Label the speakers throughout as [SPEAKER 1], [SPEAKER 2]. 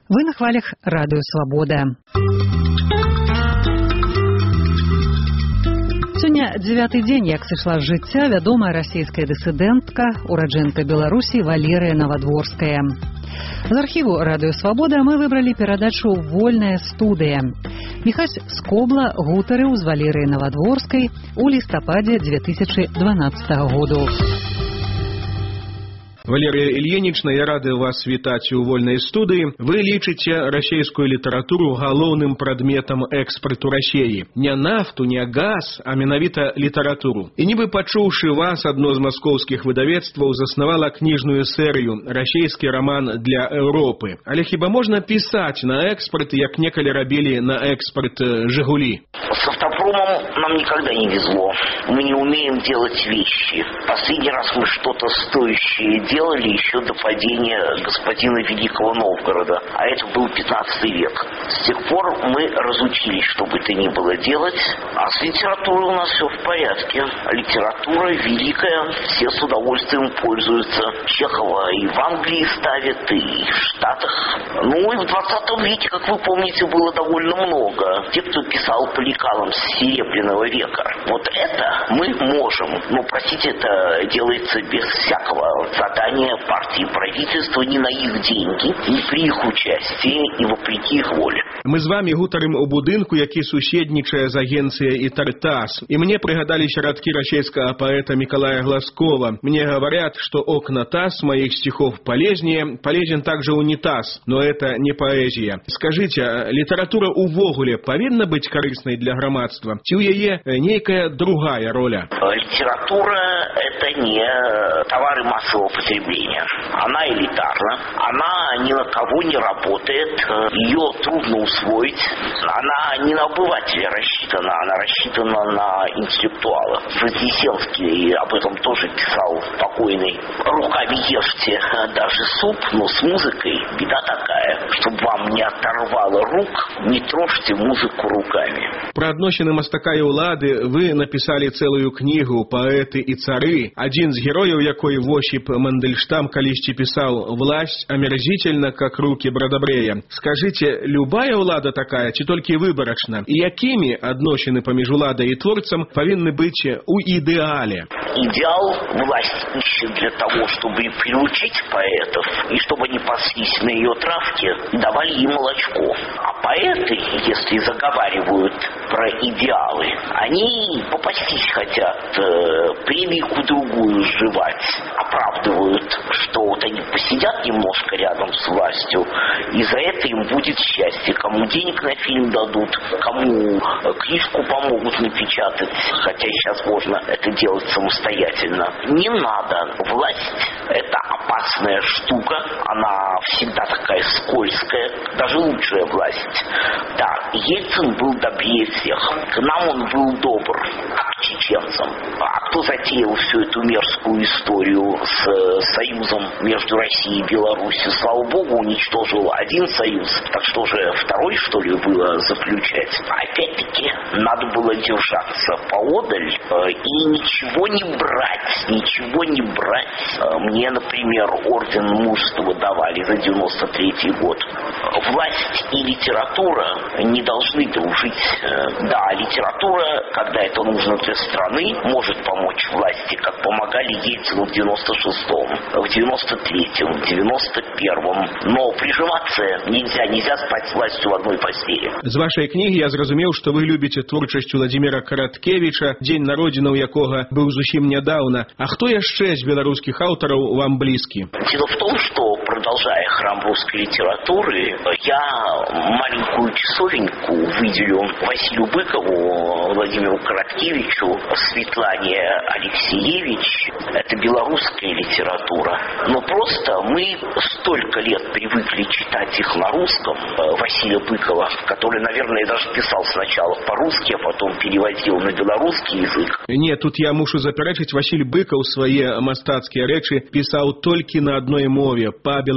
[SPEAKER 1] Вы на хвалях Радыё Свабода. Сёння 9-й дзень, як сышла з жыцця вядомая расійская дысідэнтка, ураджэнка Беларусі Валерыя Навадворская. З архіву Радыё Свабода мы выбралі перадачу «Вольная студыя». Міхась Скобла гутарыў з Валерыяй Навадворскай у лістападзе 2012 году.
[SPEAKER 2] Валерия Ильинична, я рады вас вітаць у вольнай студыі. Вы лічыце расійскую літаратуру галоўным прадметам экспарту Расіі. Не нафту, не газ, а менавіта літаратуру. І нібы пачуўшы вас, адно з маскоўскіх выдавецтваў заснавала кніжную серыю «Расійскі роман для Еўропы». Але хіба можна пісаць на экспорт, як некалі рабілі на экспорт «Жигули»?
[SPEAKER 3] С автопромом нам никогда не везло. Мы не умеем делать вещи. Последний раз мы что-то стоящее делали еще до падения господина Великого Новгорода. А это был 15 век. С тех пор мы разучились, что бы то ни было делать. А с литературой у нас все в порядке. Литература великая, все с удовольствием пользуются. Чехова и в Англии ставят, и в Штатах. Ну и в 20 веке, как вы помните, было довольно много. Те, кто писал по лекалам с Серебряного века. Вот это мы можем. Но, простите, это делается без всякого задания партии и правительства, не на их деньги, не при их участии и вопреки их воле.
[SPEAKER 2] Мы з вами гутарым у будынку, які суседнічае з агенцыяй «Итартас». И мне пригадаліся радкі расійскага поэта Миколая Глазкова. Мне говорят, что окна ТАСС моих стихов полезен также унитаз, но это не поэзия. Скажите, литература увогуле павінна быць карыснай для грамадства? Ці ў яе нейкая другая роля?
[SPEAKER 3] Литература – это не товары массового потребления. Она элитарна, она ни на кого не работает, ее трудно усвоить. Она не на обывателя рассчитана, она рассчитана на интеллектуала. Вознесенский об этом тоже писал покойный. Руками ешьте даже суп, но с музыкой беда такая. Чтобы вам не оторвало рук, не трожьте музыку руками.
[SPEAKER 2] Про адносіны мастака і ўлады вы написали целую книгу «Поэты и цары». Один з героев, якой Восип Мандельштам калісьці писал: «Власть омерзительна, как руки Бродобрея». Скажите, любая ўлада такая, ці толькі выбарачна? И якімі адносіны паміж уладай і творцам павінны быць у идеале?
[SPEAKER 3] Идеал власть ищет для того, чтобы приручить поэтов, и чтобы они паслись на ее травке, давали им молочко. А поэты, если заговаривают про идеалы, они попастись хотят, премийку другую сживать, оправдывают, что вот они посидят немножко рядом с властью, и за это им будет счастье. Кому денег на фильм дадут, кому книжку помогут напечатать, хотя сейчас можно это делать самостоятельно. Не надо. Власть – это опасная штука, она всегда такая скользкая, даже лучшая власть. Да, Ельцин был добрее всех. К нам он был добр, как к чеченцам. А кто затеял всю эту мерзкую историю с союзом между Россией и Беларусью? Слава богу, уничтожил один союз. Так что же, второй, что ли, было заключать? Опять-таки, надо было держаться поодаль и ничего не брать. Мне, например, орден мужества давали за 93-й год. Власть и литература не должны дружить. Да, литература, когда это нужно для страны, может помочь власти, как помогали Ельцину в 96-м, в 93-м, в 91-м. Но прижиматься нельзя спать с властью в одной постели.
[SPEAKER 2] З вашей книги я зразумеў, что вы любите творчасць Владимира Караткевича, дзень народзінаў якога быў зусім нядаўна. А кто яшчэ з беларускіх аўтараў вам близки?
[SPEAKER 3] Дело в том, что, продолжая храм русской литературы, я маленькую часовеньку выделю Василию Быкову, Владимиру Короткевичу, Светлане Алексеевич. Это белорусская литература. Но просто мы столько лет привыкли читать их на русском. Василия Быкова, который, наверное, даже писал сначала по-русски, а потом переводил на белорусский язык.
[SPEAKER 2] Нет, тут я мушу запярэчыць. Василь Быков свае мастацкія рэчы пісаў толькі на адной мове, па-беларуску.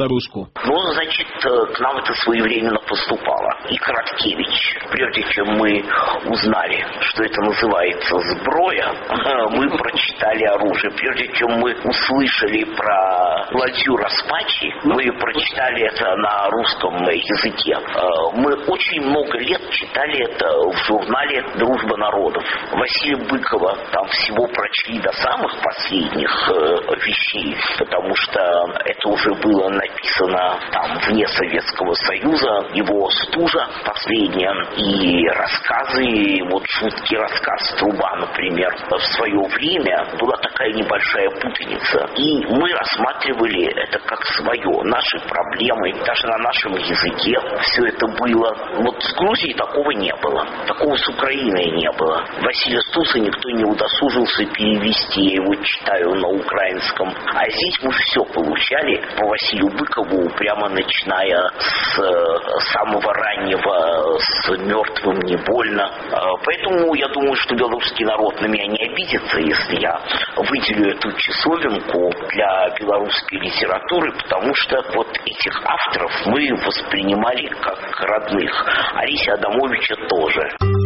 [SPEAKER 2] по-белоруску?
[SPEAKER 3] Ну, значит, к нам это своевременно поступало. И Краткевич, прежде чем мы узнали, что это называется зброя, мы прочитали оружие. Прежде чем мы услышали про ладью Распачи, мы прочитали это на русском языке. Мы очень много лет читали это в журнале «Дружба народов». Василия Быкова там всего прочли до самых последних вещей, потому что это уже было написано там вне Советского Союза, его «Стужа» последняя, и рассказы, вот жуткий рассказ «Труба», например, в свое время была такая небольшая путаница. И мы рассматривали это как свое, наши проблемы, даже на нашем языке все это было. Вот с Грузией такого не было, такого с Украиной не было. Василия Стуса никто не удосужился перевести, я его читаю на украинском. А здесь мы все получали по Василию Быкову, прямо начиная с самого раннего, с «Мертвым не больно». Поэтому я думаю, что белорусский народ на меня не обидится, если я выделю эту часовенку для белорусской литературы, потому что вот этих авторов мы воспринимали как родных. Арися Адамовича тоже.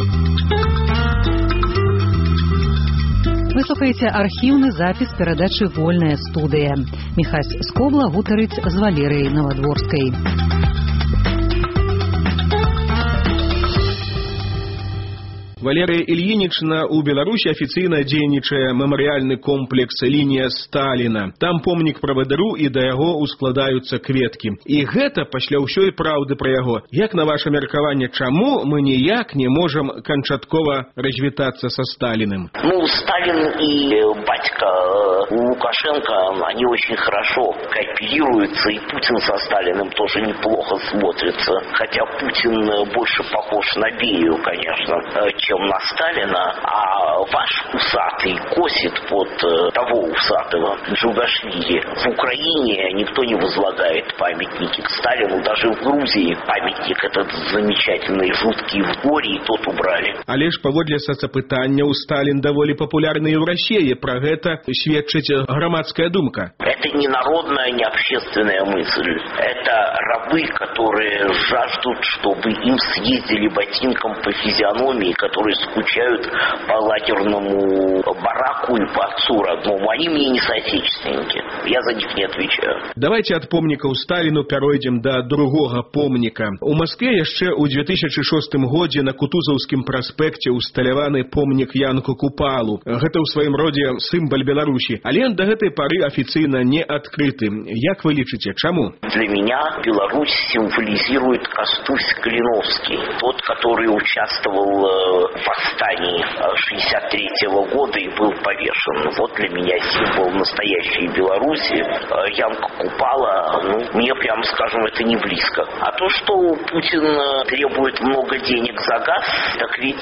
[SPEAKER 1] Вы слухаеце архіўны запіс перадачы «Вольная студыя». Міхась Скобла гутарыць з Валерыяй Навадворскай.
[SPEAKER 2] Валерия Ильинична, у Беларуси официально дзейнічае мемориальный комплекс «Линия Сталина». Там помнік правадыру і да яго ускладаюцца кветкі. І гэта пасля ўсёй праўды пра яго. Як на ваше меркаванне, чаму мы ніяк не можем канчаткова развітацца со Сталиным?
[SPEAKER 3] Ну, Сталин и батька Лукашенко, они очень хорошо кооперируются, и Путин со Сталиным тоже неплохо смотрится. Хотя Путин больше похож на Берию, конечно, чем на Сталина, а ваш усатый косит под того усатого Джугашвили. В Украине никто не возлагает памятники к Сталину, даже в Грузии памятник этот замечательный, жуткий в горе, и тот убрали.
[SPEAKER 2] Але ж паводле соцапытанняў Сталин даволі папулярны і ў Расіі, пра гэта сведчыць грамадская думка.
[SPEAKER 3] Это не народная, не общественная мысль. Это рабы, которые жаждут, чтобы им съездили ботинком по физиономии, которые скучают по лагерному бараку и по отцу родному. Они мне не соотечественники. Я за них не отвечаю.
[SPEAKER 2] Давайте от помнікаў Сталіну перейдем до другого помніка. У Москве яшчэ ў 2006 годзе на Кутузаўскім праспекце усталяваны помнік Янку Купалу. Гэта ў сваім родзе сімвал Беларусі. Але до гэтай пары афіцыйна не открыты. Як вы лічыце, чаму?
[SPEAKER 3] Для меня Беларусь символизирует Костусь Калиновский. Тот, который участвовал в восстании 63-го года и был повешен. Вот для меня символ настоящей Беларуси. Янка Купала, мне, прямо скажем, это не близко. А то, что Путин требует много денег за газ, так ведь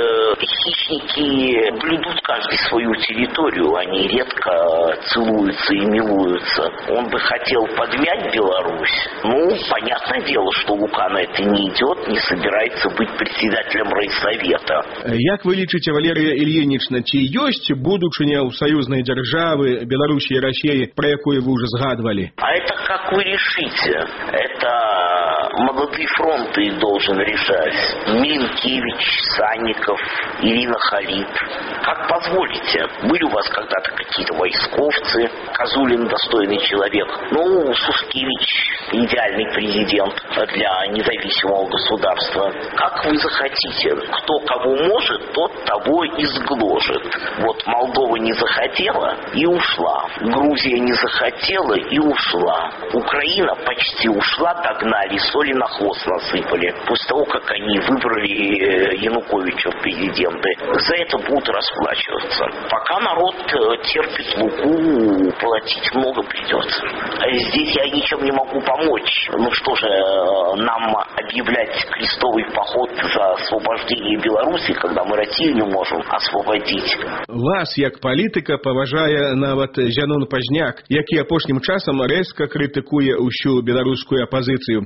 [SPEAKER 3] хищники блюдут каждый свою территорию. Они редко целуются и милуются. Он бы хотел подмять Беларусь. Понятное дело, что Лука на это не идет, не собирается быть председателем райсовета.
[SPEAKER 2] Як вы лічыце, Валерия Ильинична, ці ёсць будучыня ў саюзнай дзяржавы Беларусі і Расіі, про якую вы уже згадывали?
[SPEAKER 3] А это как вы решите? Это молодые фронты должен решать. Милинкевич, Санников, Ирина Халид. Как позволите? Были у вас когда-то какие-то войсковцы? Козулин достойный человек. Сушкевич идеальный президент для независимого государства. Как вы захотите? Кто кого может, тот того и сгложит. Вот Молдова не захотела и ушла. Грузия не захотела и ушла. Украина почти ушла, догнали, соли на хвост насыпали. После того, как они выбрали Януковича в президенты. За это будут расплачиваться. Пока народ терпит Луку, платить много придется. Здесь я ничем не могу помочь. Что же, нам объявлять крестовый поход за освобождение Беларуси, когда мы Россию не можем освободить?
[SPEAKER 2] Вас, як палітика, паважае нават Зянон Пазняк, які апошнім часам рэзка крытыкуе ўсю беларускую апазіцыю. Прызнае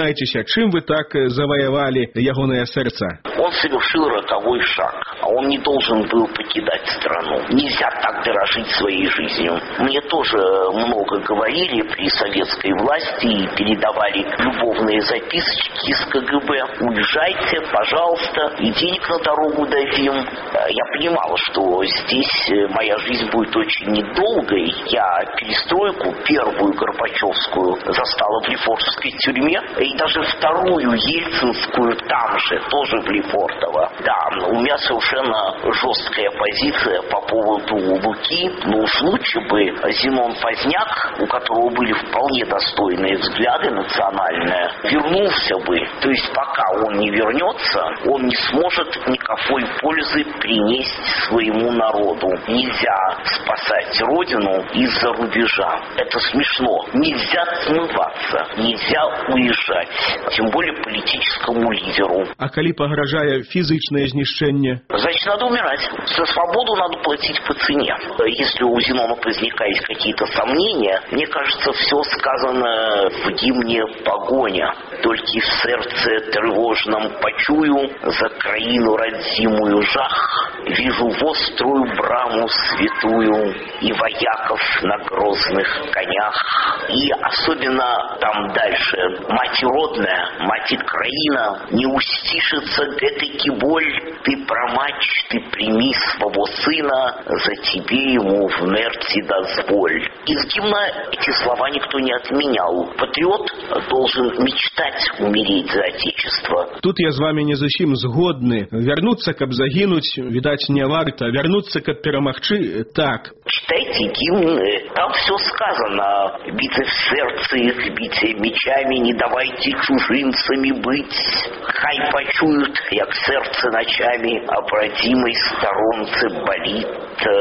[SPEAKER 2] Прызнаецеся, чым вы так завоевали ягонае сэрца?
[SPEAKER 3] Он совершил роковой шаг, а он не должен был покидать страну. Нельзя так дорожить своей жизнью. Мне тоже много говорили при советской власти и передавали любовные записочки из КГБ. Уезжайте, пожалуйста, и денег на дорогу дадим. Я понимала, что здесь моя жизнь будет очень недолгой. Я перестройку, первую Горбачевскую, застала в Лефортовской тюрьме, и даже вторую Ельцинскую там же, тоже в Лефортово. Да, у меня совершенно жесткая позиция по поводу Луки. Но уж лучше бы Зенон Поздняк, у которого были вполне достойные взгляды национальные, вернулся бы. То есть пока он не вернется, он не сможет никакой пользы принести своему народу. Нельзя спасать родину из-за рубежа. Это смешно. Нельзя смываться, нельзя уезжать, тем более политическому лидеру.
[SPEAKER 2] А калі пагражае фізычнае знішчэнне?
[SPEAKER 3] Значит, надо умирать. За свободу надо платить по цене. Если у Зенона Поздняка есть какие-то сомнения, мне кажется, все сказано в гимне «Погоня». Толькі в сердце тревожном почую за краину родимую жах, вижу вострую браму святую и вояков на грозных конях. И особенно там дальше: мать родная, мать краина, не устишится гэтаки боль, ты промачь, ты прими своего сына, за тебе ему в мерти дозволь. Из гимна эти слова никто не отменял. Патриот должен мечтать умереть за отечество.
[SPEAKER 2] Тут я з вами не зусім згодны. Вярнуцца, каб загінуць, відаць, не варта. Вярнуцца, каб перамагчы, так.
[SPEAKER 3] Читайте гимны, там все сказано. Бейте в сердце их, бейте мечами, не давайте чужинцами быть. Хай почуют, як сердце ночами обратимой сторонце болит.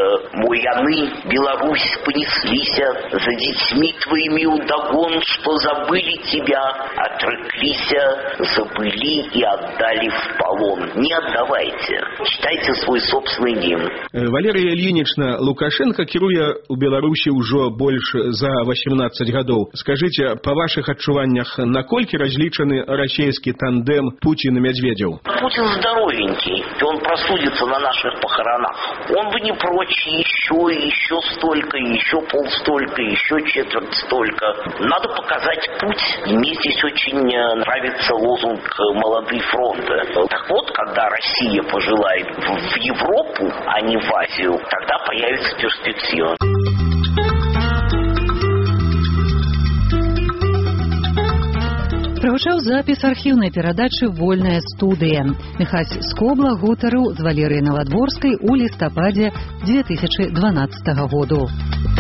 [SPEAKER 3] Мой яны, Беларусь, понеслися за детьми твоими удогон, что забыли тебя, отреклися, забыли и отдали в полон. Не отдавайте. Читайте свой собственный гимн.
[SPEAKER 2] Валерія Ільінічна, Лукашенко кіруе у Беларусі ўжо больш за 18 гадоў. Скажите, по ваших адчуваннях, наколькі разлічаны расійскі тандем Путин и Медведев?
[SPEAKER 3] Путин здоровенький, и он простудится на наших похоронах. Он бы не прочь еще столько, еще полстолько, еще четверть столько. Надо показать путь. Мне здесь очень нравится лозунг «Молодые фронты». Так вот, когда Россия пожелает в Европу, а не в Азию, тогда появится перспектива.
[SPEAKER 1] Прагучаў запіс архіўнай перадачы «Вольная студыя». Міхась Скобла гутарыў з Валерыяй Навадворскай у лістападзе 2012 году.